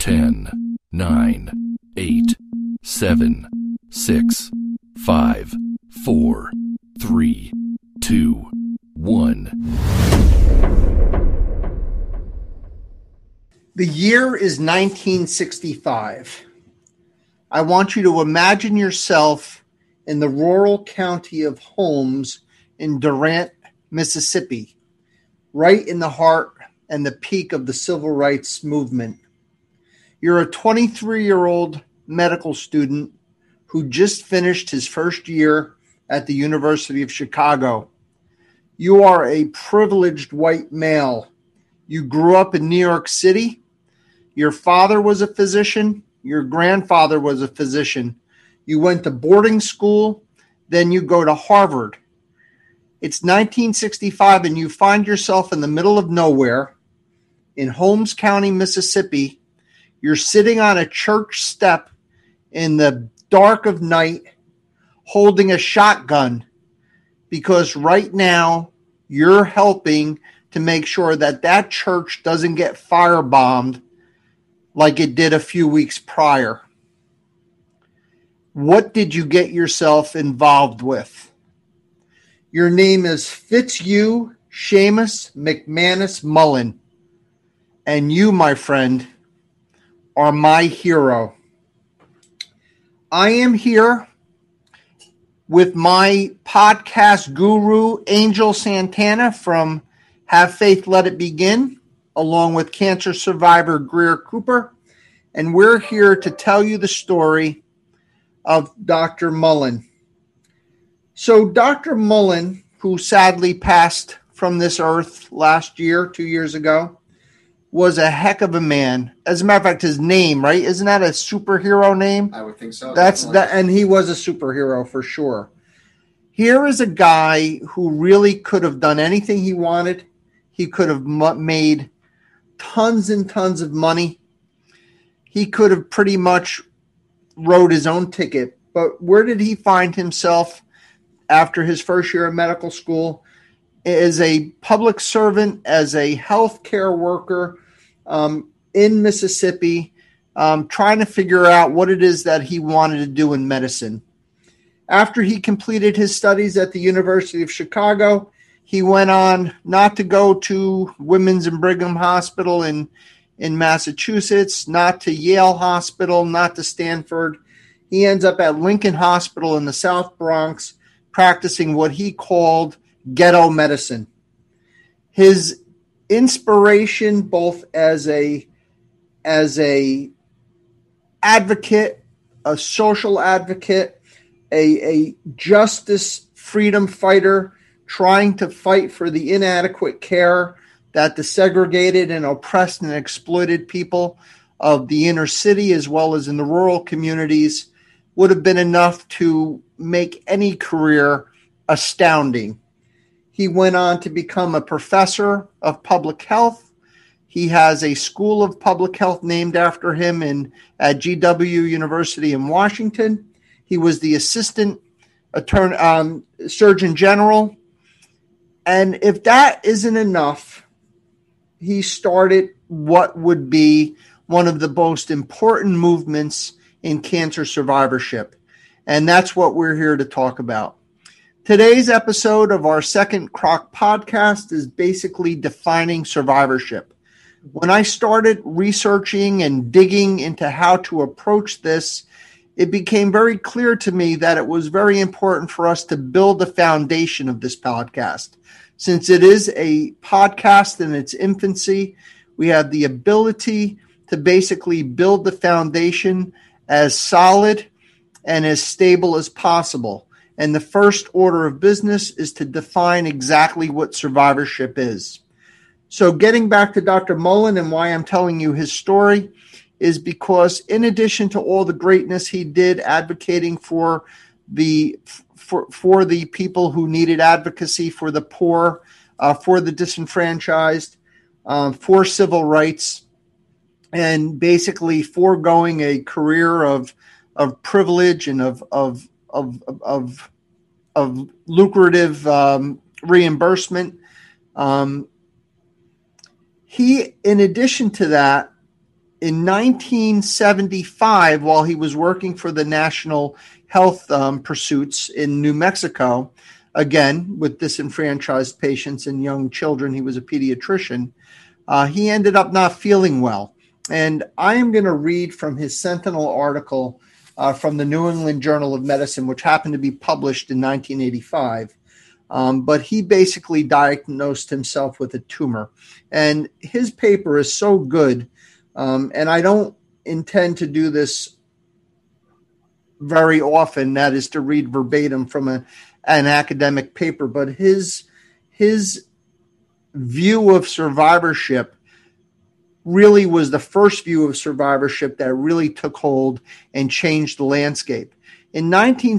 10, 9, 8, 7, 6, 5, 4, 3, 2, 1. The year is 1965. I want you to imagine yourself in the rural county of Holmes in Durant, Mississippi, right in the heart and the peak of the civil rights movement. You're a 23-year-old medical student who just finished his first year at the University of Chicago. You are a privileged white male. You grew up in New York City. Your father was a physician. Your grandfather was a physician. You went to boarding school. Then you go to Harvard. It's 1965 and you find yourself in the middle of nowhere in Holmes County, Mississippi. You're sitting on a church step in the dark of night holding a shotgun because right now you're helping to make sure that that church doesn't get firebombed like it did a few weeks prior. What did you get yourself involved with? Your name is Fitzhugh Seamus McManus Mullen, and you, my friend, are my hero. I am here with my podcast guru, Angel Santana from Have Faith, Let It Begin, along with cancer survivor Greer Cooper, and we're here to tell you the story of Dr. Mullen. So Dr. Mullen, who sadly passed from this earth last year, 2 years ago, was a heck of a man. As a matter of fact, his name, right? Isn't that a superhero name? I would think so. That's that, and he was a superhero for sure. Here is a guy who really could have done anything he wanted. He could have made tons and tons of money. He could have pretty much wrote his own ticket. But where did he find himself after his first year of medical school? As a public servant, as a healthcare worker in Mississippi, trying to figure out what it is that he wanted to do in medicine. After he completed his studies at the University of Chicago, he went on not to go to Women's and Brigham Hospital in Massachusetts, not to Yale Hospital, not to Stanford. He ends up at Lincoln Hospital in the South Bronx, practicing what he called ghetto medicine. His inspiration, both as a advocate, a social advocate, a justice freedom fighter, trying to fight for the inadequate care that the segregated and oppressed and exploited people of the inner city as well as in the rural communities would have been enough to make any career astounding. He went on to become a professor of public health. He has a school of public health named after him at GW University in Washington. He was the assistant surgeon general. And if that isn't enough, he started what would be one of the most important movements in cancer survivorship. And that's what we're here to talk about. Today's episode of our Second Crock podcast is basically defining survivorship. When I started researching and digging into how to approach this, it became very clear to me that it was very important for us to build the foundation of this podcast. Since it is a podcast in its infancy, we have the ability to basically build the foundation as solid and as stable as possible. And the first order of business is to define exactly what survivorship is. So getting back to Dr. Mullen and why I'm telling you his story is because in addition to all the greatness he did advocating for the people who needed advocacy, for the poor, for the disenfranchised, for civil rights, and basically foregoing a career of privilege and of lucrative reimbursement. He, in addition to that, in 1975, while he was working for the National Health Pursuits in New Mexico, again, with disenfranchised patients and young children, he was a pediatrician, he ended up not feeling well. And I am going to read from his Sentinel article from the New England Journal of Medicine, which happened to be published in 1985. But he basically diagnosed himself with a tumor. And his paper is so good. And I don't intend to do this very often, that is to read verbatim from an academic paper, but his view of survivorship really was the first view of survivorship that really took hold and changed the landscape. In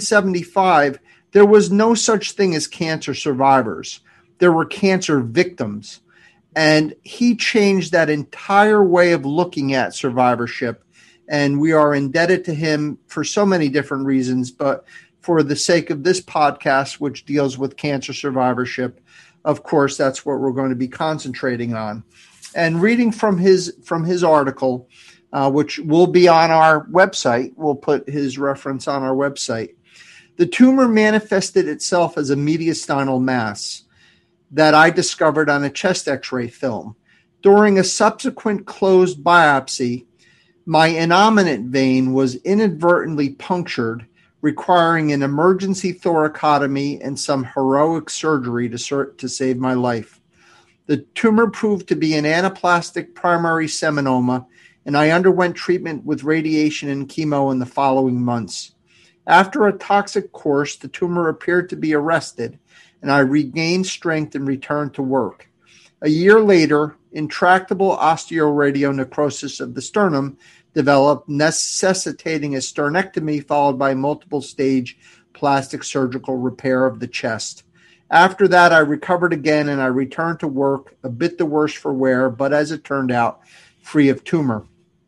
1975, there was no such thing as cancer survivors. There were cancer victims. And he changed that entire way of looking at survivorship. And we are indebted to him for so many different reasons. But for the sake of this podcast, which deals with cancer survivorship, of course, that's what we're going to be concentrating on. And reading from his article, which will be on our website, we'll put his reference on our website. The tumor manifested itself as a mediastinal mass that I discovered on a chest x-ray film. During a subsequent closed biopsy, my innominate vein was inadvertently punctured, requiring an emergency thoracotomy and some heroic surgery to save my life. The tumor proved to be an anaplastic primary seminoma, and I underwent treatment with radiation and chemo in the following months. After a toxic course, the tumor appeared to be arrested, and I regained strength and returned to work. A year later, intractable osteoradionecrosis of the sternum developed, necessitating a sternectomy followed by multiple stage plastic surgical repair of the chest. After that, I recovered again and I returned to work, a bit the worse for wear, but as it turned out, free of tumor.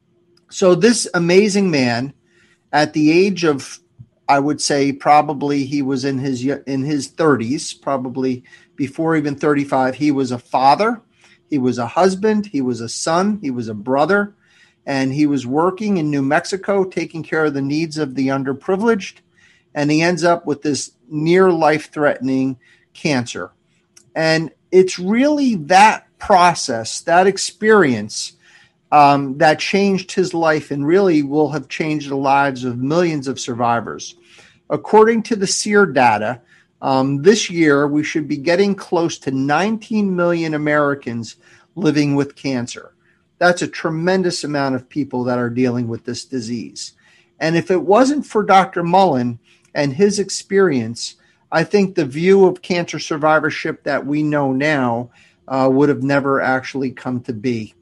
So this amazing man, at the age of, I would say probably he was in his 30s, probably before even 35. He was a father, he was a husband, he was a son, he was a brother, and he was working in New Mexico, taking care of the needs of the underprivileged. And he ends up with this near life-threatening cancer. And it's really that process, that experience, that changed his life and really will have changed the lives of millions of survivors. According to the SEER data, this year we should be getting close to 19 million Americans living with cancer. That's a tremendous amount of people that are dealing with this disease. And if it wasn't for Dr. Mullen and his experience, I think the view of cancer survivorship that we know now would have never actually come to be.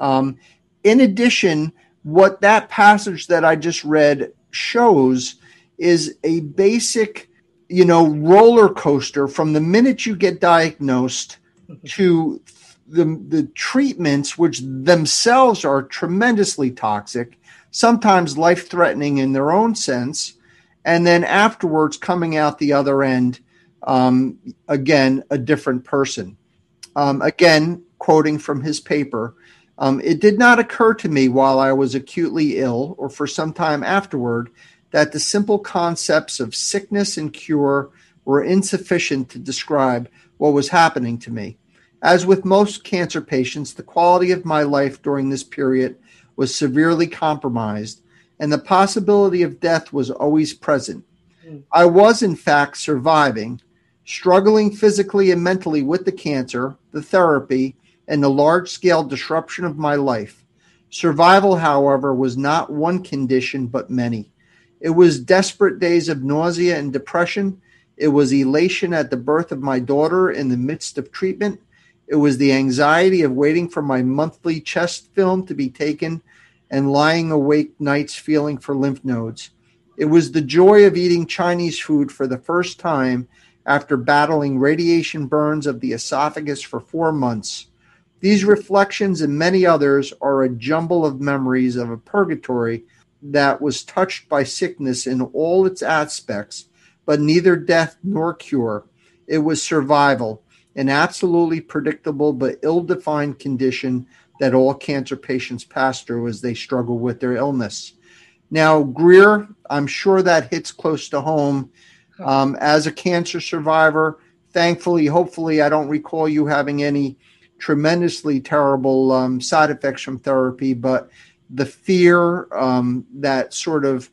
In addition, what that passage that I just read shows is a basic, roller coaster from the minute you get diagnosed to the treatments, which themselves are tremendously toxic, sometimes life-threatening in their own sense, and then afterwards coming out the other end, again, a different person. Again, quoting from his paper, it did not occur to me while I was acutely ill or for some time afterward that the simple concepts of sickness and cure were insufficient to describe what was happening to me. As with most cancer patients, the quality of my life during this period was severely compromised, and the possibility of death was always present. I was, in fact, surviving, struggling physically and mentally with the cancer, the therapy, and the large-scale disruption of my life. Survival, however, was not one condition, but many. It was desperate days of nausea and depression. It was elation at the birth of my daughter in the midst of treatment. It was the anxiety of waiting for my monthly chest film to be taken and lying awake nights feeling for lymph nodes. It was the joy of eating Chinese food for the first time after battling radiation burns of the esophagus for 4 months. These reflections and many others are a jumble of memories of a purgatory that was touched by sickness in all its aspects, but neither death nor cure. It was survival, an absolutely predictable but ill-defined condition that all cancer patients pass through as they struggle with their illness. Now, Greer, I'm sure that hits close to home. As a cancer survivor, thankfully, hopefully, I don't recall you having any tremendously terrible side effects from therapy, but the fear, that sort of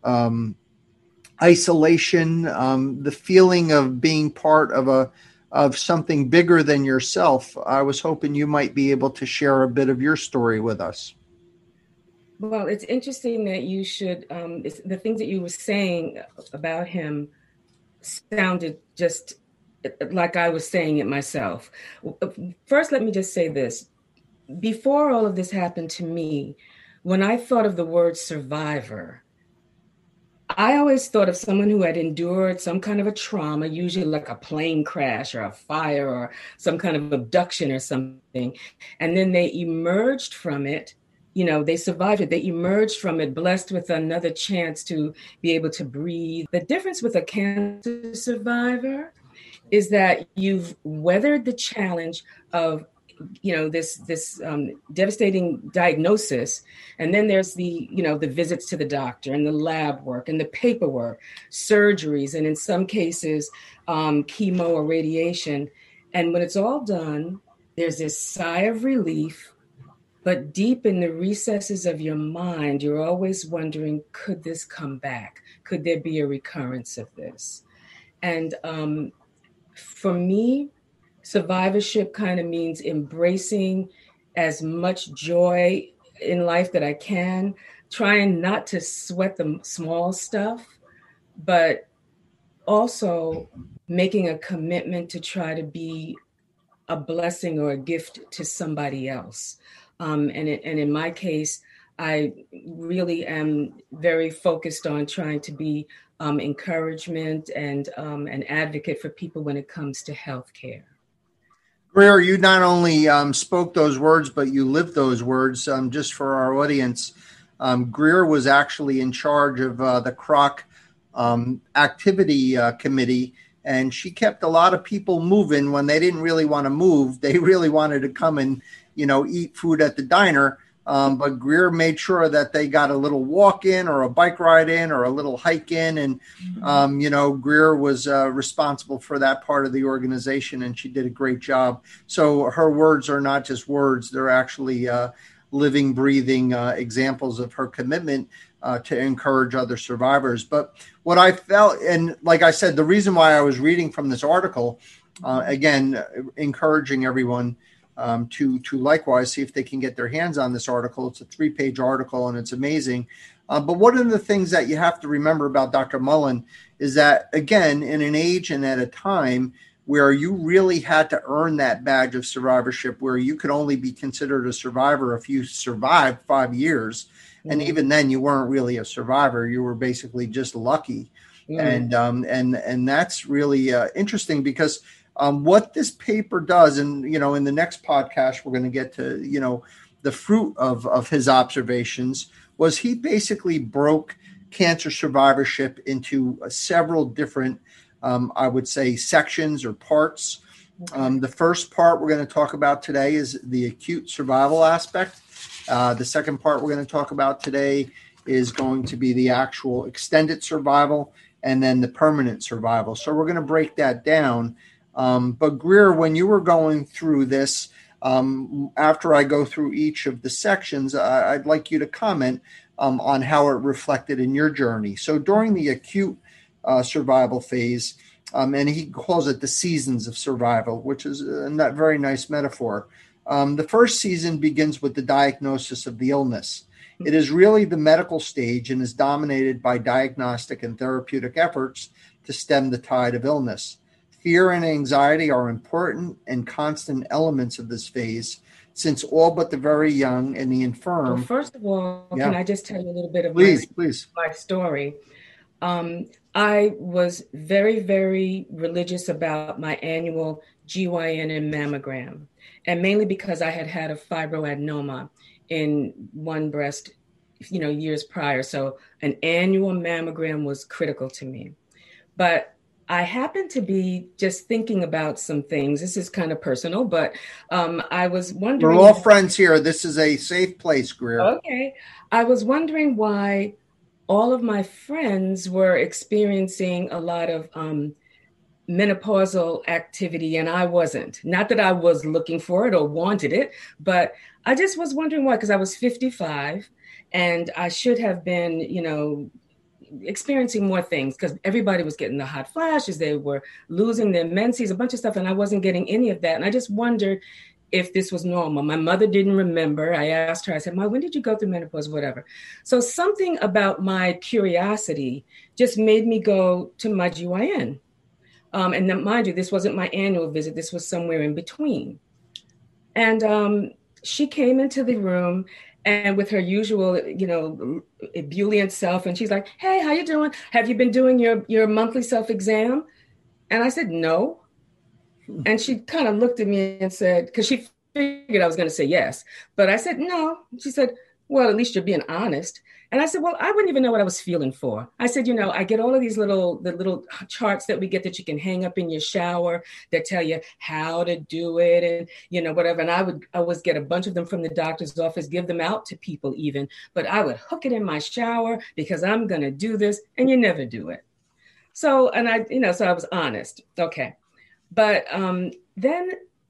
isolation, the feeling of being part of something bigger than yourself. I was hoping you might be able to share a bit of your story with us. Well, it's interesting that you should, the things that you were saying about him sounded just like I was saying it myself. First, let me just say this. Before all of this happened to me, when I thought of the word survivor, I always thought of someone who had endured some kind of a trauma, usually like a plane crash or a fire or some kind of abduction or something. And then they emerged from it. They survived it. They emerged from it blessed with another chance to be able to breathe. The difference with a cancer survivor is that you've weathered the challenge of this devastating diagnosis. And then there's the visits to the doctor and the lab work and the paperwork, surgeries, and in some cases, chemo or radiation. And when it's all done, there's this sigh of relief, but deep in the recesses of your mind, you're always wondering, could this come back? Could there be a recurrence of this? And for me, survivorship kind of means embracing as much joy in life that I can, trying not to sweat the small stuff, but also making a commitment to try to be a blessing or a gift to somebody else. And in my case, I really am very focused on trying to be encouragement and an advocate for people when it comes to healthcare. Greer, you not only spoke those words, but you lived those words. Just for our audience, Greer was actually in charge of the CROC activity committee, and she kept a lot of people moving when they didn't really want to move. They really wanted to come and, eat food at the diner. But Greer made sure that they got a little walk in or a bike ride in or a little hike in. And, Greer was responsible for that part of the organization, and she did a great job. So her words are not just words. They're actually living, breathing examples of her commitment to encourage other survivors. But what I felt, and like I said, the reason why I was reading from this article, again, encouraging everyone to likewise see if they can get their hands on this article. It's a 3-page article and it's amazing. But one of the things that you have to remember about Dr. Mullen is that, again, in an age and at a time where you really had to earn that badge of survivorship, where you could only be considered a survivor if you survived 5 years. Mm-hmm. And even then you weren't really a survivor. You were basically just lucky. Mm-hmm. And that's really interesting because what this paper does, and, in the next podcast, we're going to get to, the fruit of his observations, was he basically broke cancer survivorship into several different, I would say, sections or parts. Okay. The first part we're going to talk about today is the acute survival aspect. The second part we're going to talk about today is going to be the actual extended survival and then the permanent survival. So we're going to break that down. But Greer, when you were going through this, after I go through each of the sections, I'd like you to comment on how it reflected in your journey. So during the acute survival phase, and he calls it the seasons of survival, which is a very nice metaphor. The first season begins with the diagnosis of the illness. It is really the medical stage and is dominated by diagnostic and therapeutic efforts to stem the tide of illness. Fear and anxiety are important and constant elements of this phase, since all but the very young and the infirm. Well, first of all, Can I just tell you a little bit of my story? I was very, very religious about my annual GYN and mammogram, and mainly because I had had a fibroadenoma in one breast, years prior. So an annual mammogram was critical to me. But I happen to be just thinking about some things. This is kind of personal, but I was We're wondering. all friends here. This is a safe place, Greer. Okay. I was wondering why all of my friends were experiencing a lot of menopausal activity and I wasn't. Not that I was looking for it or wanted it, but I just was wondering why, because I was 55 and I should have been, experiencing more things because everybody was getting the hot flashes. They were losing their menses, a bunch of stuff, and I wasn't getting any of that. And I just wondered if this was normal. My mother didn't remember. I asked her, I said, "Mom, when did you go through menopause?" Whatever. So something about my curiosity just made me go to my GYN. And then, mind you, this wasn't my annual visit. This was somewhere in between. And she came into the room and with her usual, ebullient self. And she's like, "Hey, how you doing? Have you been doing your monthly self-exam?" And I said, "No." And she kind of looked at me and said, because she figured I was going to say yes. But I said, "No." She said, "Well, at least you're being honest." And I said, "Well, I wouldn't even know what I was feeling for." I said, I get all of these little charts that we get that you can hang up in your shower that tell you how to do it and, whatever. And I would always get a bunch of them from the doctor's office, give them out to people even, but I would hook it in my shower because I'm going to do this, and you never do it. So, and so I was honest. Okay. But then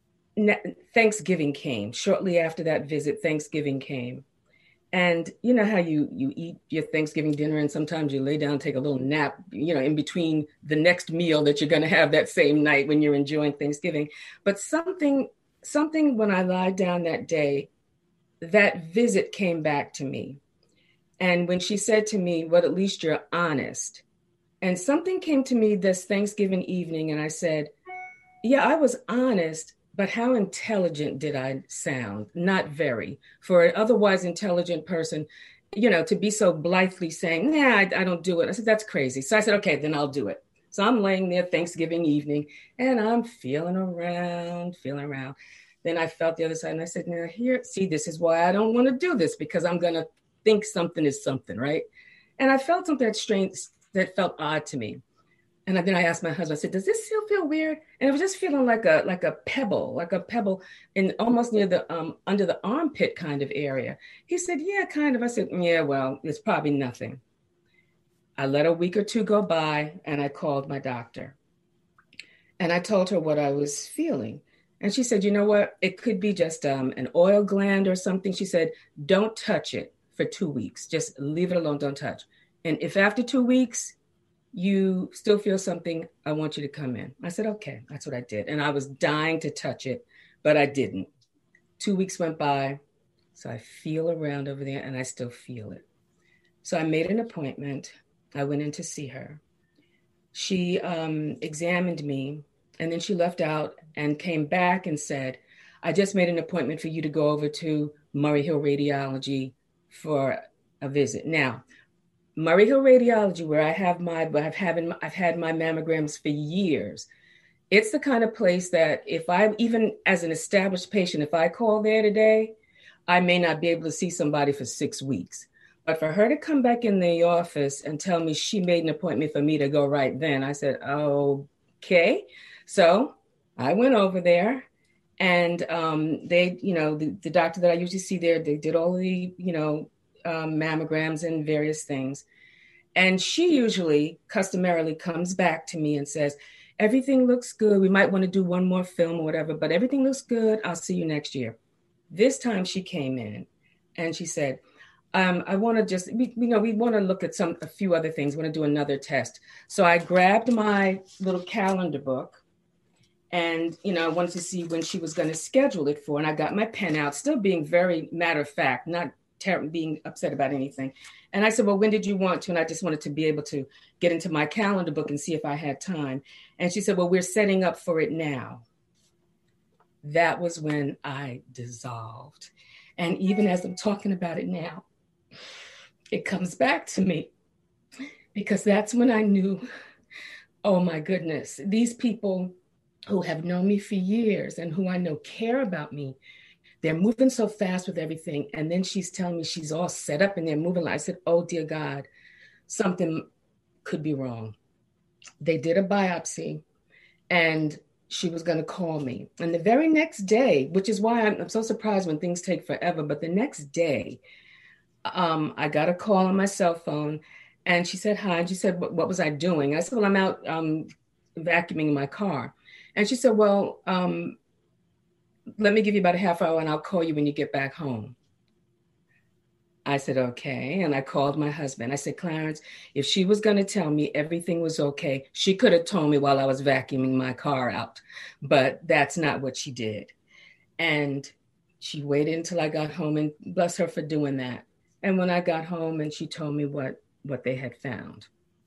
Thanksgiving came. Shortly after that visit, Thanksgiving came. And you know how you eat your Thanksgiving dinner and sometimes you lay down, take a little nap, in between the next meal that you're going to have that same night when you're enjoying Thanksgiving. But something when I lied down that day, that visit came back to me. And when she said to me, "Well, at least you're honest." And something came to me this Thanksgiving evening and I said, yeah, I was honest, but how intelligent did I sound? Not very. For an otherwise intelligent person, to be so blithely saying, "Nah, I don't do it." I said, "That's crazy." So I said, "Okay, then I'll do it." So I'm laying there Thanksgiving evening and I'm feeling around. Then I felt the other side and I said, "Now here, see, this is why I don't want to do this, because I'm going to think something is something, right?" And I felt something that strange, that felt odd to me. And then I asked my husband, I said, "Does this still feel weird?" And it was just feeling like a pebble in almost near the under the armpit kind of area. He said, "Yeah, kind of." I said, "Yeah, well, it's probably nothing." I let a week or two go by and I called my doctor. And I told her what I was feeling. And she said, "You know what? It could be just an oil gland or something." She said, "Don't touch it for 2 weeks. Just leave it alone. Don't touch. And if after 2 weeks, you still feel something, I want you to come in." I said, "Okay." That's what I did. And I was dying to touch it, but I didn't. 2 weeks went by. So I feel around over there and I still feel it. So I made an appointment. I went in to see her. She examined me and then she left out and came back and said, "I just made an appointment for you to go over to Murray Hill Radiology for a visit." Now, Murray Hill Radiology, where I've had my mammograms for years. It's the kind of place that if I, even as an established patient, if I call there today, I may not be able to see somebody for 6 weeks. But for her to come back in the office and tell me she made an appointment for me to go right then, I said, "Okay." So I went over there and they, the doctor that I usually see there, they did all the, mammograms and various things. And she usually customarily comes back to me and says, "Everything looks good. We might want to do one more film or whatever, but everything looks good. I'll see you next year." This time she came in and she said, "I want to just, we want to look at a few other things. We want to do another test." So I grabbed my little calendar book and, I wanted to see when she was going to schedule it for. And I got my pen out, still being very matter of fact, not being upset about anything. And I said, "Well, when did you want to?" And I just wanted to be able to get into my calendar book and see if I had time. And she said, "Well, we're setting up for it now." That was when I dissolved. And even as I'm talking about it now, it comes back to me because that's when I knew, oh my goodness, these people who have known me for years and who I know care about me, they're moving so fast with everything. And then she's telling me she's all set up and they're moving. I said, "Oh, dear God, something could be wrong." They did a biopsy, and she was going to call me. And the very next day, which is why I'm so surprised when things take forever, but the next day, I got a call on my cell phone, and she said, hi. And she said, what was I doing? I said, well, I'm out vacuuming my car. And she said, well, let me give you about a half hour and I'll call you when you get back home. I said, okay. And I called my husband. I said, Clarence, if she was going to tell me everything was okay, she could have told me while I was vacuuming my car out. But that's not what she did. And she waited until I got home, and bless her for doing that. And when I got home, and she told me what they had found.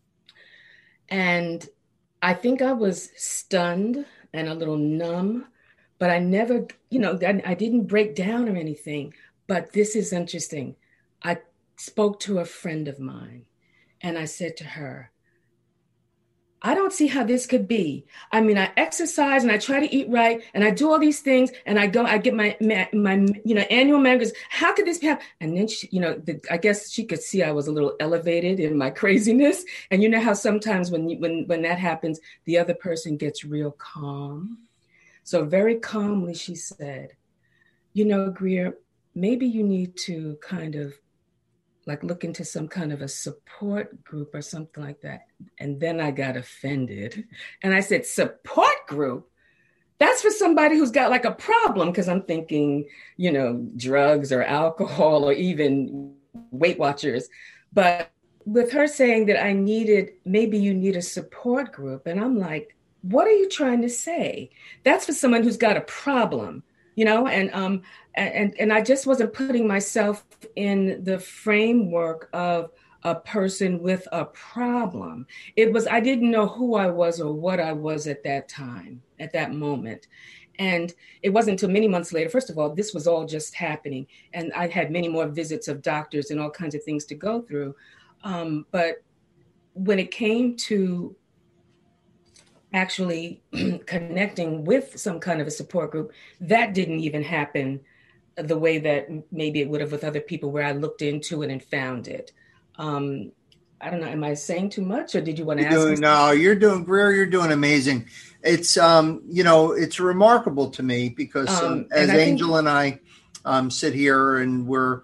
And I think I was stunned and a little numb, but I never, I didn't break down or anything. But this is interesting. I spoke to a friend of mine, and I said to her, I don't see how this could be. I mean, I exercise and I try to eat right and I do all these things and I get my annual mammograms. How could this be happening? And then she, I guess she could see I was a little elevated in my craziness. And you know how sometimes when that happens, the other person gets real calm. So very calmly, she said, Greer, maybe you need to kind of look into some kind of a support group or something like that. And then I got offended. And I said, support group? That's for somebody who's got a problem, because I'm thinking, drugs or alcohol or even Weight Watchers. But with her saying that maybe you need a support group. And I'm like, what are you trying to say? That's for someone who's got a problem. And I just wasn't putting myself in the framework of a person with a problem. I didn't know who I was or what I was at that time, at that moment. And it wasn't until many months later, first of all, this was all just happening. And I had many more visits of doctors and all kinds of things to go through. But when it came to actually connecting with some kind of a support group, that didn't even happen the way that maybe it would have with other people, where I looked into it and found it. I don't know. Am I saying too much, or did you want to ask? No, you're doing, Greer. You're doing amazing. It's, it's remarkable to me because as Angel and I sit here and we're,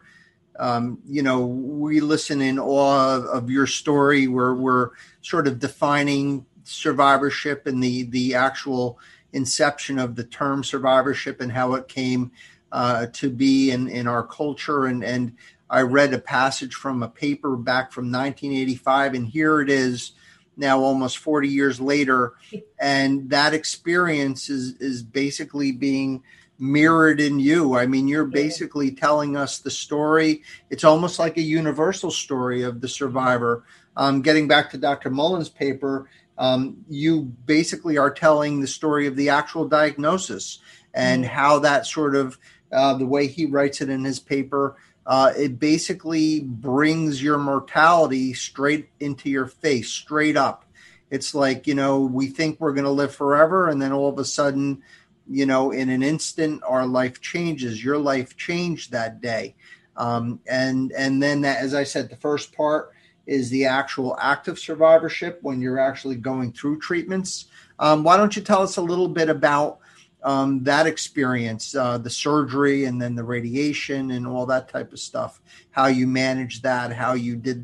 we listen in awe of your story. We're sort of defining survivorship and the actual inception of the term survivorship and how it came to be in our culture. And I read a passage from a paper back from 1985, and here it is now almost 40 years later. And that experience is basically being mirrored in you. I mean, you're basically telling us the story. It's almost like a universal story of the survivor. Getting back to Dr. Mullen's paper, you basically are telling the story of the actual diagnosis and how that sort of, the way he writes it in his paper, it basically brings your mortality straight into your face, straight up. It's like, we think we're going to live forever. And then all of a sudden, in an instant, our life changes. Your life changed that day. And then that, as I said, the first part is the actual active survivorship when you're actually going through treatments. Why don't you tell us a little bit about that experience, the surgery and then the radiation and all that type of stuff, how you managed that, how you did,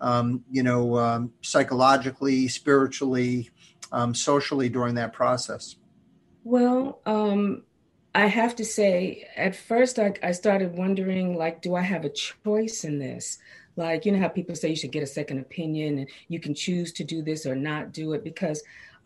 psychologically, spiritually, socially during that process? Well, I have to say, at first I started wondering, do I have a choice in this? How people say you should get a second opinion and you can choose to do this or not do it, because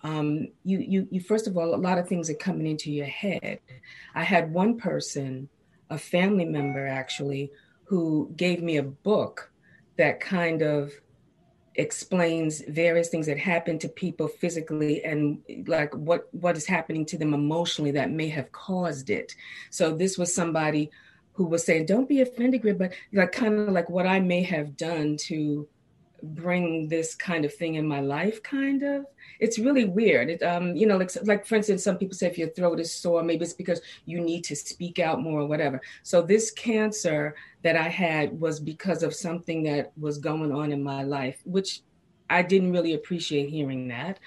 you first of all, a lot of things are coming into your head. I had one person, a family member actually, who gave me a book that kind of explains various things that happen to people physically and what is happening to them emotionally that may have caused it. So this was somebody who was saying, don't be offended, Greer, but kind of what I may have done to bring this kind of thing in my life, kind of. It's really weird. It, for instance, some people say if your throat is sore, maybe it's because you need to speak out more or whatever. So this cancer that I had was because of something that was going on in my life, which I didn't really appreciate hearing that.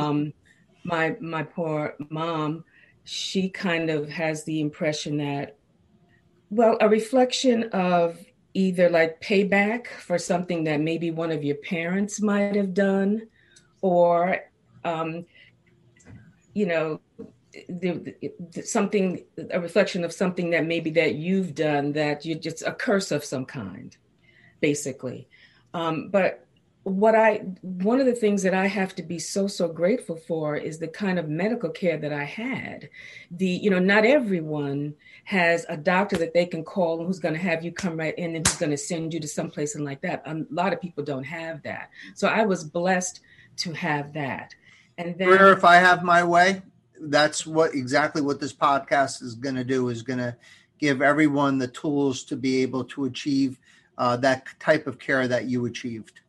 My poor mom, she kind of has the impression that, well, a reflection of either like payback for something that maybe one of your parents might have done, or um, you know, something, a reflection of something that maybe that you've done, that you just a curse of some kind, basically. But one of the things that I have to be so grateful for is the kind of medical care that I had. Not everyone has a doctor that they can call and who's going to have you come right in and who's going to send you to someplace and like that. A lot of people don't have that. So I was blessed to have that. And then, if I have my way, that's exactly what this podcast is going to do, is going to give everyone the tools to be able to achieve that type of care that you achieved.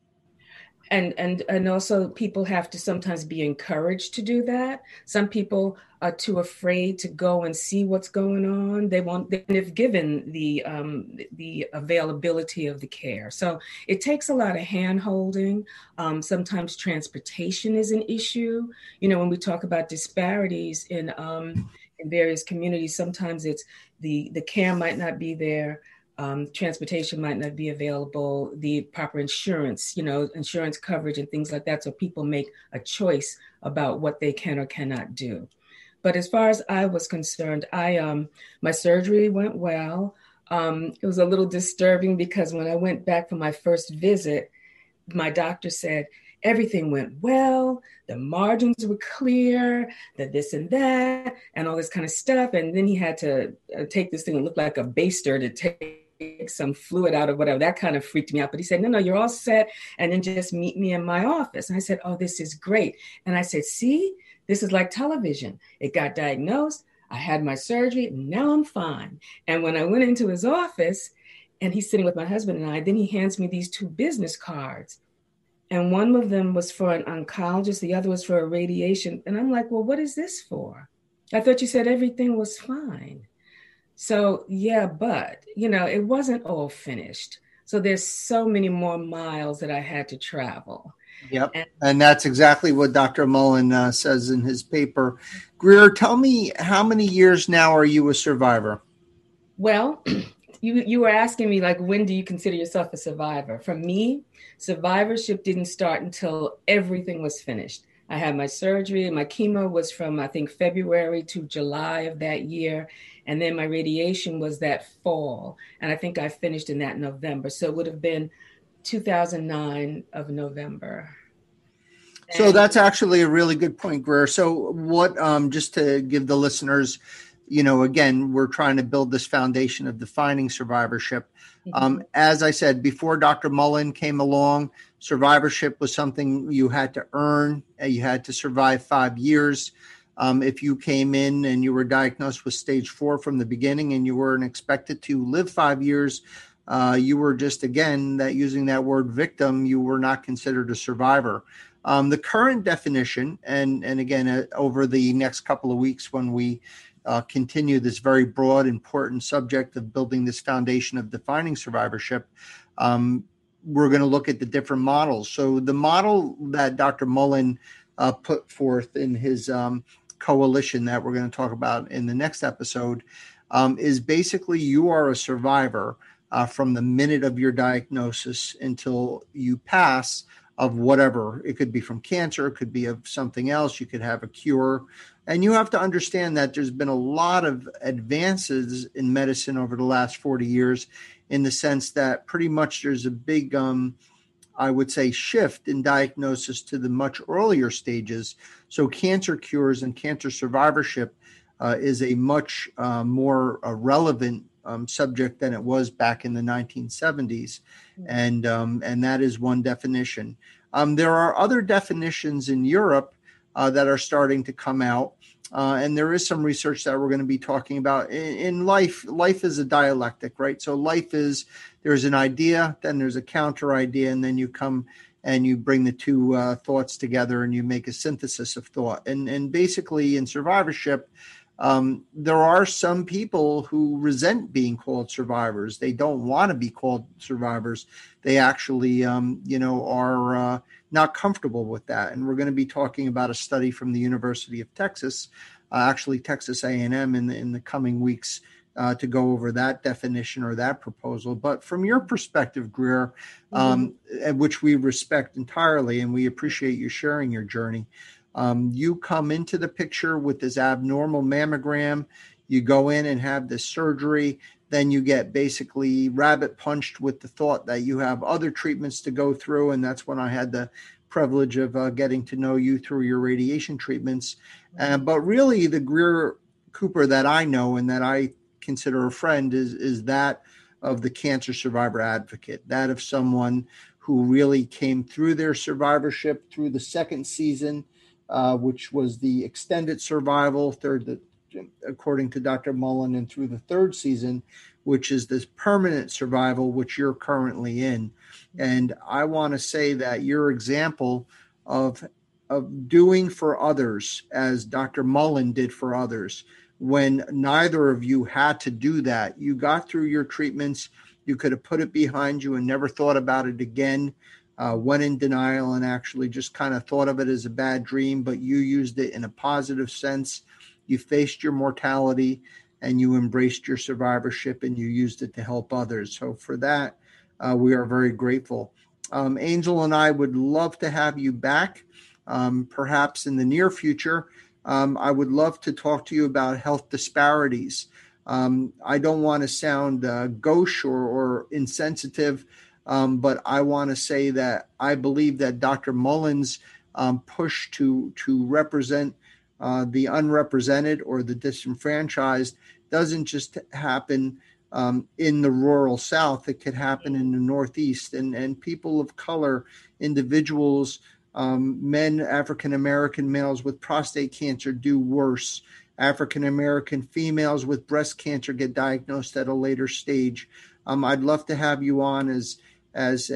And also people have to sometimes be encouraged to do that. Some people are too afraid to go and see what's going on. They've given the availability of the care. So it takes a lot of hand holding. Sometimes transportation is an issue. When we talk about disparities in various communities, sometimes it's the care might not be there. Transportation might not be available, the proper insurance coverage and things like that. So people make a choice about what they can or cannot do. But as far as I was concerned, my surgery went well. It was a little disturbing because when I went back for my first visit, my doctor said, everything went well, the margins were clear, the this and that, and all this kind of stuff. And then he had to take this thing that looked like a baster to take some fluid out of whatever. That kind of freaked me out. But he said, no, you're all set. And then just meet me in my office. And I said, oh, this is great. And I said, see, this is like television. It got diagnosed. I had my surgery. And now I'm fine. And when I went into his office and he's sitting with my husband and I, then he hands me these 2 business cards. And one of them was for an oncologist. The other was for a radiation. And I'm like, well, what is this for? I thought you said everything was fine. So, yeah, but, it wasn't all finished. So there's so many more miles that I had to travel. Yep. And that's exactly what Dr. Mullen says in his paper. Greer, tell me, how many years now are you a survivor? Well, you were asking me, like, when do you consider yourself a survivor? For me, survivorship didn't start until everything was finished. I had my surgery. My chemo was from, I think, February to July of that year. And then my radiation was that fall. And I think I finished in that November. So it would have been 2009 of November. So that's actually a really good point, Greer. So what, just to give the listeners, again, we're trying to build this foundation of defining survivorship. As I said, before Dr. Mullen came along, survivorship was something you had to earn. You had to survive 5 years. If you came in and you were diagnosed with stage 4 from the beginning and you weren't expected to live 5 years, you were just, again, using that word victim, you were not considered a survivor. The current definition, and again, over the next couple of weeks when we continue this very broad, important subject of building this foundation of defining survivorship, we're going to look at the different models. So the model that Dr. Mullen put forth in his coalition that we're going to talk about in the next episode is basically you are a survivor from the minute of your diagnosis until you pass of whatever. It could be from cancer, it could be of something else, you could have a cure. And you have to understand that there's been a lot of advances in medicine over the last 40 years in the sense that pretty much there's a big, I would say, shift in diagnosis to the much earlier stages. So cancer cures and cancer survivorship is a much more relevant subject than it was back in the 1970s. And that is one definition. There are other definitions in Europe that are starting to come out. And there is some research that we're going to be talking about in life. Life is a dialectic, right? So life is, there's an idea, then there's a counter idea, and then you come and you bring the two thoughts together and you make a synthesis of thought. And basically in survivorship, There are some people who resent being called survivors. They don't want to be called survivors. They actually, are not comfortable with that. And we're going to be talking about a study from the University of Texas, actually Texas A&M in the coming weeks, to go over that definition or that proposal. But from your perspective, Greer, which we respect entirely, and we appreciate you sharing your journey, you come into the picture with this abnormal mammogram, you go in and have this surgery, then you get basically rabbit punched with the thought that you have other treatments to go through. And that's when I had the privilege of getting to know you through your radiation treatments. But really the Greer Cooper that I know and that I consider a friend is that of the cancer survivor advocate, that of someone who really came through their survivorship through the second season, which was the extended survival, according to Dr. Mullen, and through the third season, which is this permanent survival, which you're currently in. And I want to say that your example of doing for others, as Dr. Mullen did for others, when neither of you had to do that, you got through your treatments, you could have put it behind you and never thought about it again. Went in denial and actually just kind of thought of it as a bad dream, but you used it in a positive sense. You faced your mortality and you embraced your survivorship and you used it to help others. So for that, we are very grateful. Angel and I would love to have you back, perhaps in the near future. I would love to talk to you about health disparities. I don't want to sound gauche or insensitive, but I want to say that I believe that Dr. Mullen's push to represent the unrepresented or the disenfranchised doesn't just happen in the rural South. It could happen in the Northeast, and people of color, individuals, men, African-American males with prostate cancer do worse. African-American females with breast cancer get diagnosed at a later stage. I'd love to have you on as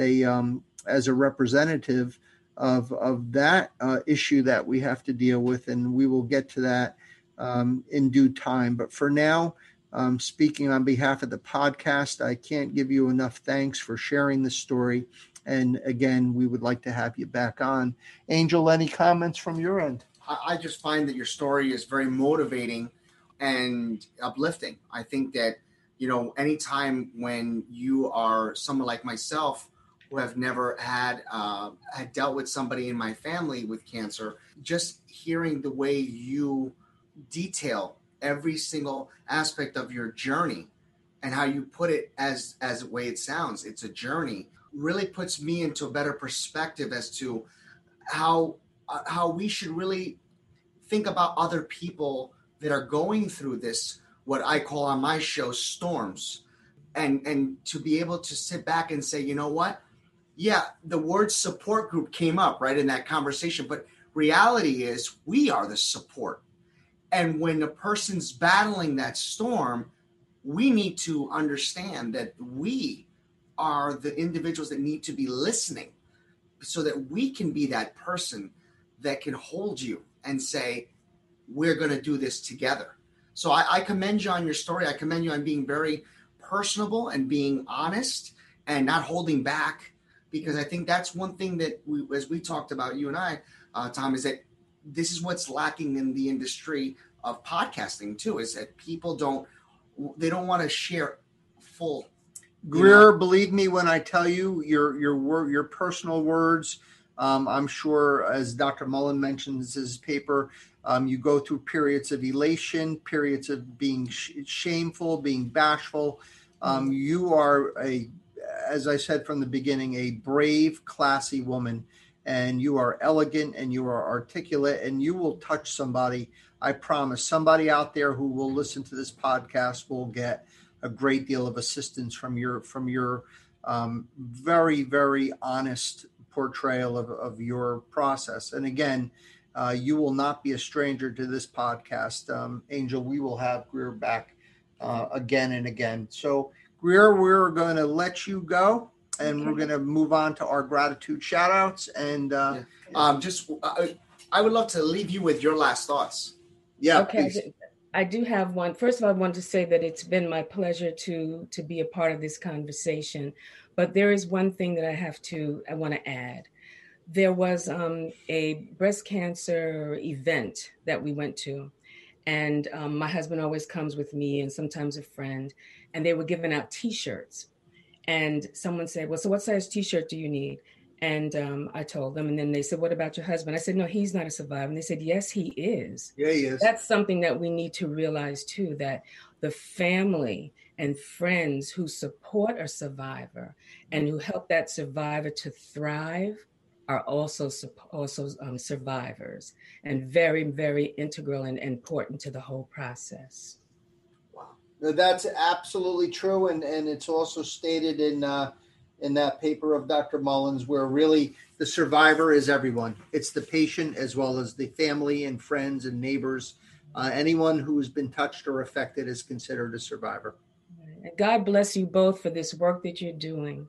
a representative of that issue that we have to deal with, and we will get to that in due time. But for now, speaking on behalf of the podcast, I can't give you enough thanks for sharing this story. And again, we would like to have you back on. Angel, any comments from your end? I just find that your story is very motivating and uplifting. I think that, anytime when you are someone like myself who have never had dealt with somebody in my family with cancer, just hearing the way you detail every single aspect of your journey and how you put it as the way it sounds, it's a journey, really puts me into a better perspective as to how we should really think about other people that are going through this, what I call on my show, storms, and to be able to sit back and say, you know what? Yeah, the word support group came up right in that conversation, but reality is we are the support. And when a person's battling that storm, we need to understand that we are the individuals that need to be listening so that we can be that person that can hold you and say, we're going to do this together. So I commend you on your story. I commend you on being very personable and being honest and not holding back, because I think that's one thing that as we talked about, you and I, Tom, is that this is what's lacking in the industry of podcasting too, is that people don't want to share full. Greer, believe me when I tell you your personal words. I'm sure, as Dr. Mullen mentions in his paper, you go through periods of elation, periods of being shameful, being bashful. You are as I said from the beginning, a brave, classy woman, and you are elegant and you are articulate, and you will touch somebody. I promise somebody out there who will listen to this podcast will get a great deal of assistance from your very, very honest portrayal of your process. And again, you will not be a stranger to this podcast. Angel, we will have Greer back again and again. So Greer, we're going to let you go, and we're going to move on to our gratitude shout outs. And I would love to leave you with your last thoughts. Yeah. Okay. I do have one. First of all, I want to say that it's been my pleasure to be a part of this conversation. But there is one thing that I want to add. There was a breast cancer event that we went to. And my husband always comes with me and sometimes a friend. And they were giving out T-shirts. And someone said, well, so what size T-shirt do you need? And I told them, and then they said, what about your husband? I said, no, he's not a survivor. And they said, yes, he is. Yeah, he is. That's something that we need to realize too, that the family and friends who support a survivor and who help that survivor to thrive are also survivors, and very, very integral and important to the whole process. Wow. No, that's absolutely true. And it's also stated in that paper of Dr. Mullins, where really the survivor is everyone. It's the patient as well as the family and friends and neighbors. Anyone who has been touched or affected is considered a survivor. And God bless you both for this work that you're doing.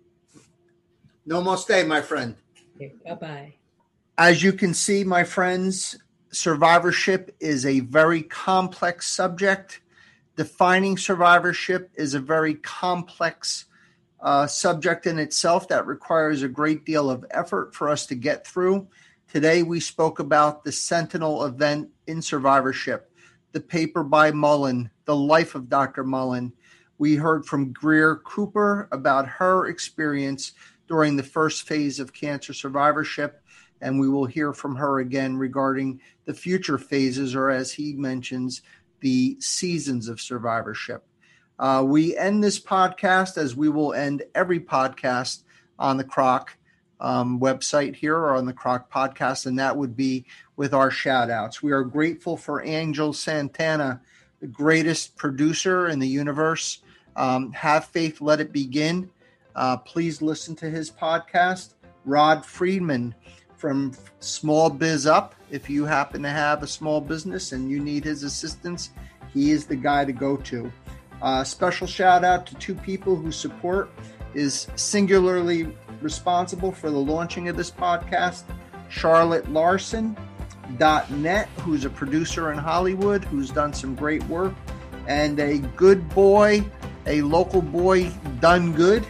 Namaste, my friend. Okay, bye-bye. As you can see, my friends, survivorship is a very complex subject. Defining survivorship is a very complex subject in itself that requires a great deal of effort for us to get through. Today, we spoke about the Sentinel event in survivorship, the paper by Mullen, the life of Dr. Mullen. We heard from Greer Cooper about her experience during the first phase of cancer survivorship, and we will hear from her again regarding the future phases, or as he mentions, the seasons of survivorship. We end this podcast, as we will end every podcast, on the Kroc website here, or on the Kroc podcast, and that would be with our shout outs. We are grateful for Angel Santana, the greatest producer in the universe. Have Faith, Let It Begin. Please listen to his podcast. Rod Friedman from Small Biz Up. If you happen to have a small business and you need his assistance, he is the guy to go to. Special shout out to two people whose support is singularly responsible for the launching of this podcast. Charlotte Larson.net, who's a producer in Hollywood, who's done some great work, and a good boy, a local boy done good,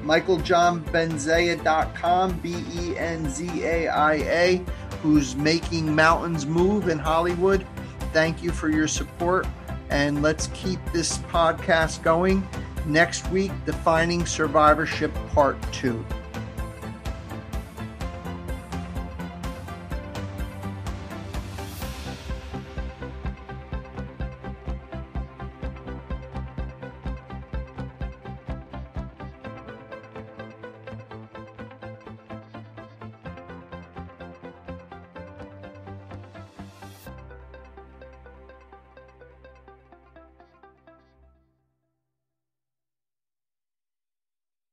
MichaelJohnBenzaia.com, Benzaia, who's making mountains move in Hollywood. Thank you for your support, and let's keep this podcast going. Next week, Defining Survivorship Part 2.